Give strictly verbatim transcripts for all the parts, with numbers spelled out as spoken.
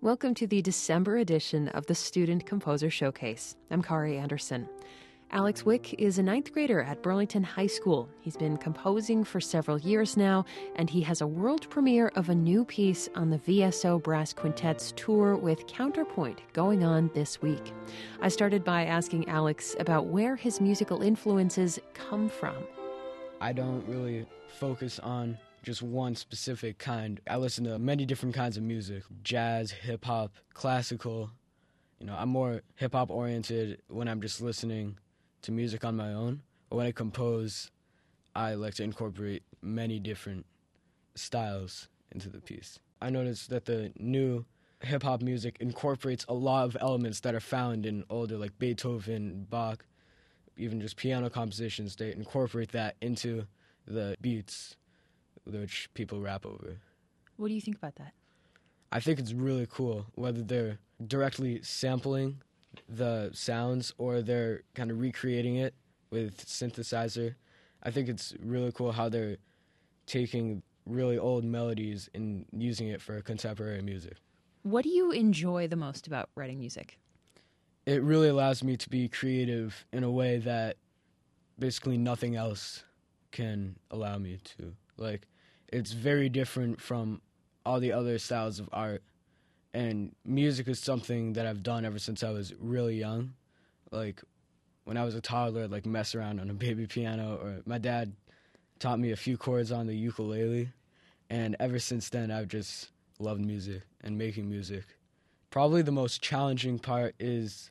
Welcome to the December edition of the Student Composer Showcase. I'm Kari Anderson. Alex Wick is a ninth grader at Burlington High School. He's been composing for several years now, and he has a world premiere of a new piece on the V S O Brass Quintet's tour with Counterpoint going on this week. I started by asking Alex about where his musical influences come from. I don't really focus on just one specific kind. I listen to many different kinds of music: jazz, hip-hop, classical. You know, I'm more hip-hop oriented when I'm just listening to music on my own. But when I compose, I like to incorporate many different styles into the piece. I noticed that the new hip-hop music incorporates a lot of elements that are found in older, like Beethoven, Bach, even just piano compositions. They incorporate that into the beats which people rap over. What do you think about that? I think it's really cool, whether they're directly sampling the sounds or they're kind of recreating it with synthesizer. I think it's really cool how they're taking really old melodies and using it for contemporary music. What do you enjoy the most about writing music? It really allows me to be creative in a way that basically nothing else can allow me to. Like, it's very different from all the other styles of art. And music is something that I've done ever since I was really young. Like, when I was a toddler, I'd like mess around on a baby piano, or my dad taught me a few chords on the ukulele. And ever since then, I've just loved music and making music. Probably the most challenging part is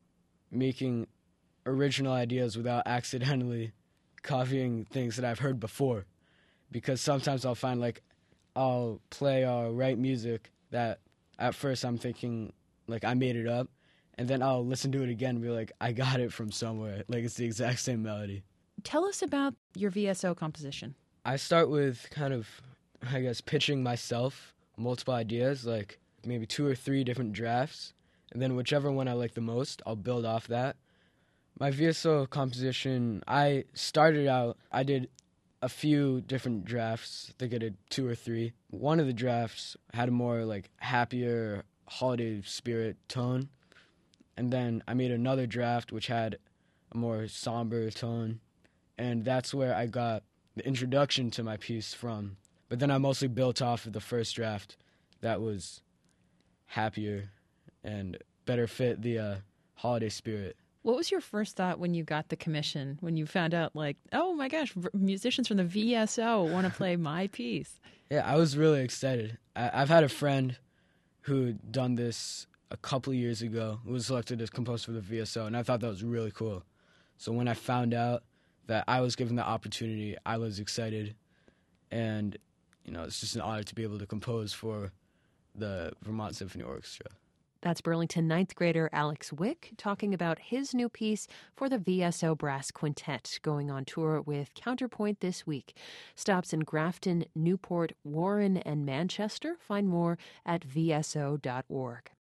making original ideas without accidentally copying things that I've heard before. Because sometimes I'll find, like, I'll play or write music that at first I'm thinking, like, I made it up, and then I'll listen to it again and be like, I got it from somewhere. Like, it's the exact same melody. Tell us about your V S O composition. I start with kind of, I guess, pitching myself multiple ideas, like maybe two or three different drafts, and then whichever one I like the most, I'll build off that. My V S O composition, I started out, I did a few different drafts. I think I did two or three. One of the drafts had a more like happier holiday spirit tone. And then I made another draft which had a more somber tone. And that's where I got the introduction to my piece from. But then I mostly built off of the first draft that was happier and better fit the uh, holiday spirit. What was your first thought when you got the commission, when you found out, like, oh my gosh, musicians from the V S O want to play my piece? Yeah, I was really excited. I- I've had a friend who done this a couple of years ago, who was selected as composer for the V S O, and I thought that was really cool. So when I found out that I was given the opportunity, I was excited. And, you know, it's just an honor to be able to compose for the Vermont Symphony Orchestra. That's Burlington ninth grader Alex Wick talking about his new piece for the V S O Brass Quintet going on tour with Counterpoint this week. Stops in Grafton, Newport, Warren, and Manchester. Find more at v s o dot org.